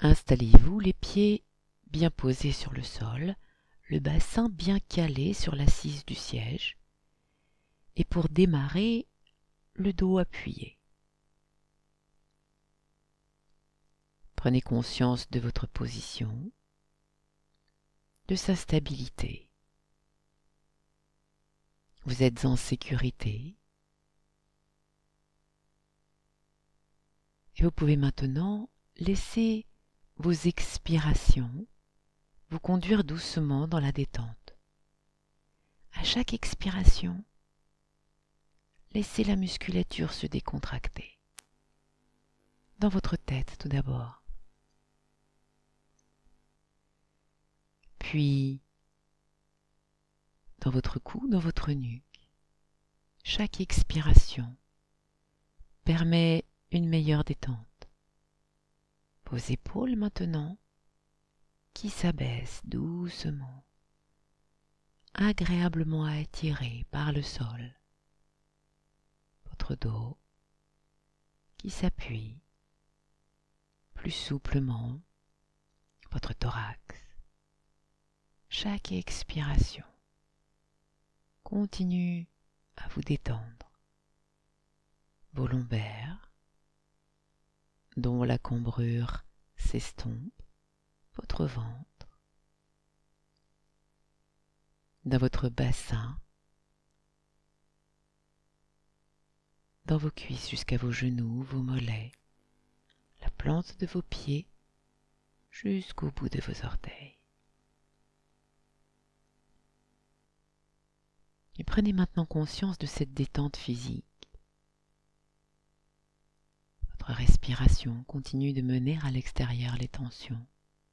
Installez-vous les pieds bien posés sur le sol, le bassin bien calé sur l'assise du siège, et pour démarrer, le dos appuyé. Prenez conscience de votre position, de sa stabilité. Vous êtes en sécurité. Et vous pouvez maintenant laisser vos expirations vous conduire doucement dans la détente. À chaque expiration, laissez la musculature se décontracter. Dans votre tête tout d'abord. Puis dans votre cou, dans votre nuque. Chaque expiration permet une meilleure détente. Vos épaules maintenant qui s'abaissent doucement, agréablement attirées par le sol. Votre dos qui s'appuie plus souplement, votre thorax. Chaque expiration continue à vous détendre. Vos lombaires, dont la cambrure s'estompe, votre ventre, dans votre bassin, dans vos cuisses jusqu'à vos genoux, vos mollets, la plante de vos pieds jusqu'au bout de vos orteils. Et prenez maintenant conscience de cette détente physique. Votre respiration continue de mener à l'extérieur les tensions.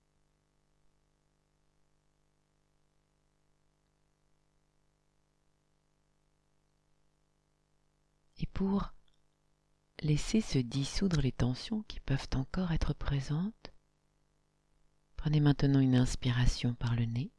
Et pour laisser se dissoudre les tensions qui peuvent encore être présentes, prenez maintenant une inspiration par le nez.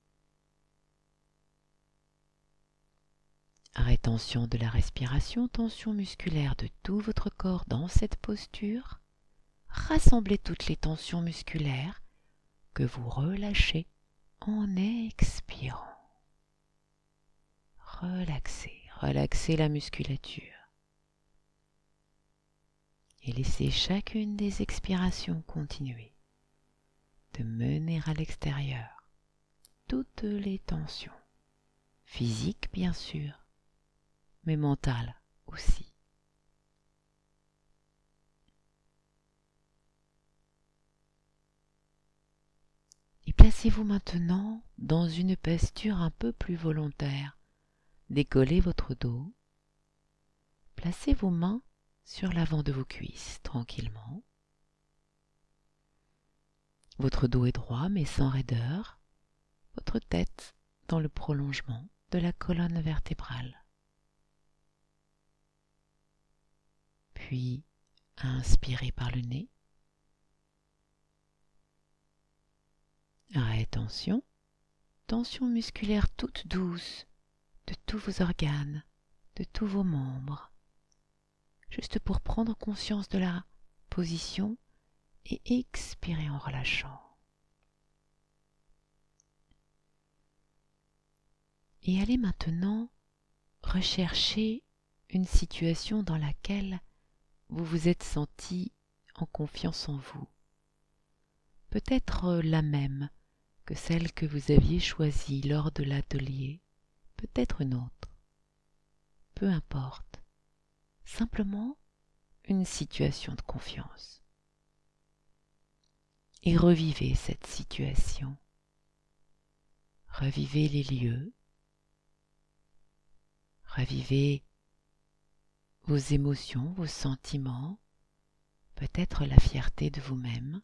Rétention de la respiration, tension musculaire de tout votre corps dans cette posture. Rassemblez toutes les tensions musculaires que vous relâchez en expirant. Relaxez, relaxez la musculature. Et laissez chacune des expirations continuer de mener à l'extérieur toutes les tensions, physiques bien sûr, mais mentales aussi. Et placez-vous maintenant dans une posture un peu plus volontaire. Décollez votre dos. Placez vos mains sur l'avant de vos cuisses tranquillement. Votre dos est droit mais sans raideur. Votre tête dans le prolongement de la colonne vertébrale. Puis, inspirez par le nez. Rétention, tension musculaire toute douce de tous vos organes, de tous vos membres, juste pour prendre conscience de la position et expirer en relâchant. Et allez maintenant rechercher une situation dans laquelle vous vous êtes senti en confiance en vous. Peut-être la même que celle que vous aviez choisie lors de l'atelier, peut-être une autre. Peu importe, simplement une situation de confiance. Et revivez cette situation. Revivez les lieux. Revivez vos émotions, vos sentiments, peut-être la fierté de vous-même.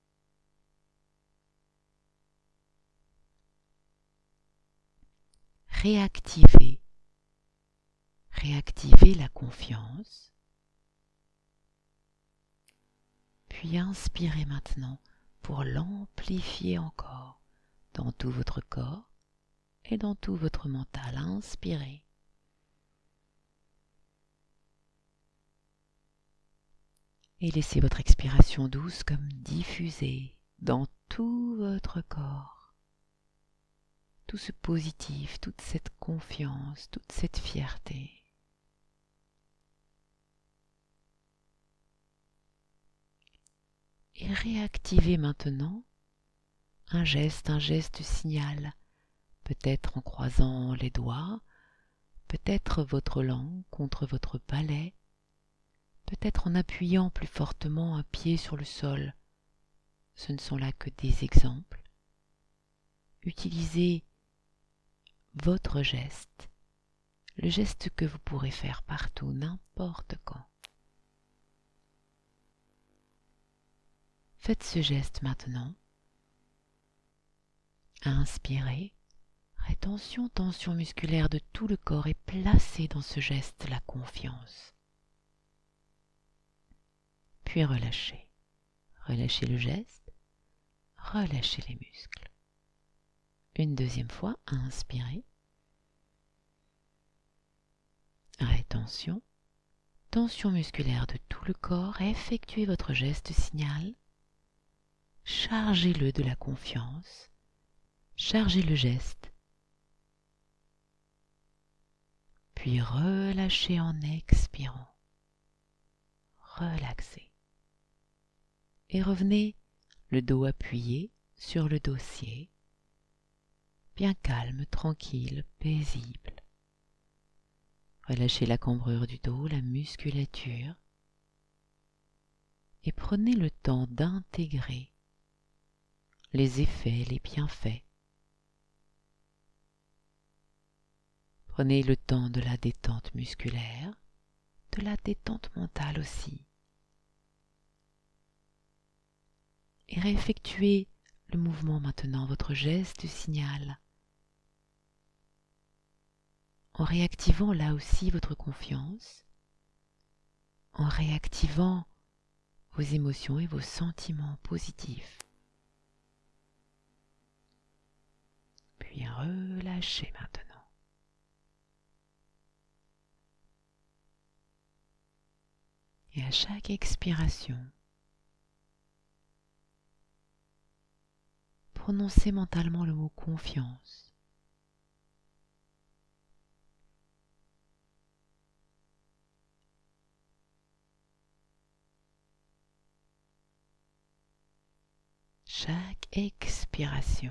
Réactivez la confiance. Puis inspirez maintenant pour l'amplifier encore dans tout votre corps et dans tout votre mental. Inspirez. et laissez votre expiration douce comme diffuser dans tout votre corps. Tout ce positif, toute cette confiance, toute cette fierté. Et réactivez maintenant un geste signal, peut-être en croisant les doigts, peut-être votre langue contre votre palais, peut-être en appuyant plus fortement un pied sur le sol. Ce ne sont là que des exemples. Utilisez votre geste, le geste que vous pourrez faire partout, n'importe quand. Faites ce geste maintenant. Inspirez. Rétention, tension musculaire de tout le corps et placez dans ce geste la confiance. Puis relâchez. Relâchez le geste, relâchez les muscles. Une deuxième fois, inspirez. Rétention, tension musculaire de tout le corps, effectuez votre geste signal. Chargez-le de la confiance. Chargez le geste. Puis relâchez en expirant. Relaxez. Et revenez le dos appuyé sur le dossier, bien calme, tranquille, paisible. Relâchez la cambrure du dos, la musculature, et prenez le temps d'intégrer les effets, les bienfaits. Prenez le temps de la détente musculaire, de la détente mentale aussi. Et réeffectuez le mouvement maintenant, votre geste signal, en réactivant là aussi votre confiance, en réactivant vos émotions et vos sentiments positifs. Puis relâchez maintenant. Et à chaque expiration, prononcez mentalement le mot confiance. Chaque expiration,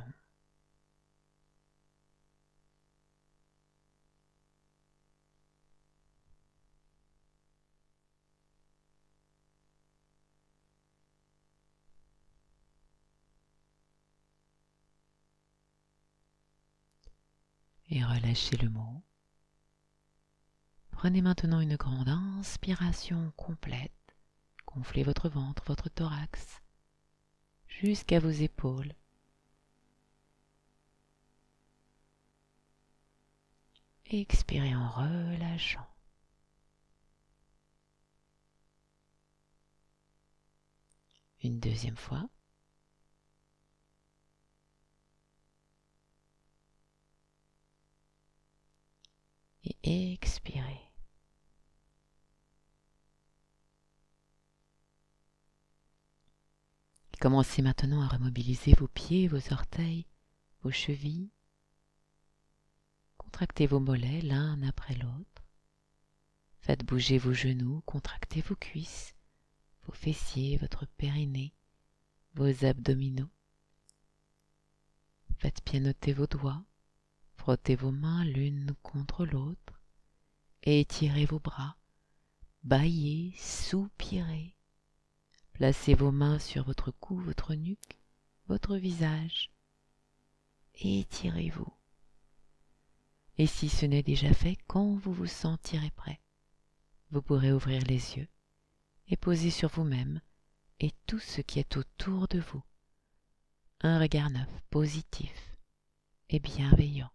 et relâchez le mot. Prenez maintenant une grande inspiration complète. Gonflez votre ventre, votre thorax, jusqu'à vos épaules. Expirez en relâchant. Une deuxième fois. Et expirez. Commencez maintenant à remobiliser vos pieds, vos orteils, vos chevilles. Contractez vos mollets l'un après l'autre. Faites bouger vos genoux, contractez vos cuisses, vos fessiers, votre périnée, vos abdominaux. Faites pianoter vos doigts, frottez vos mains l'une contre l'autre et étirez vos bras. Bâillez, soupirez. Placez vos mains sur votre cou, votre nuque, votre visage. Étirez-vous. Et si ce n'est déjà fait, quand vous vous sentirez prêt, vous pourrez ouvrir les yeux et poser sur vous-même et tout ce qui est autour de vous un regard neuf, positif et bienveillant.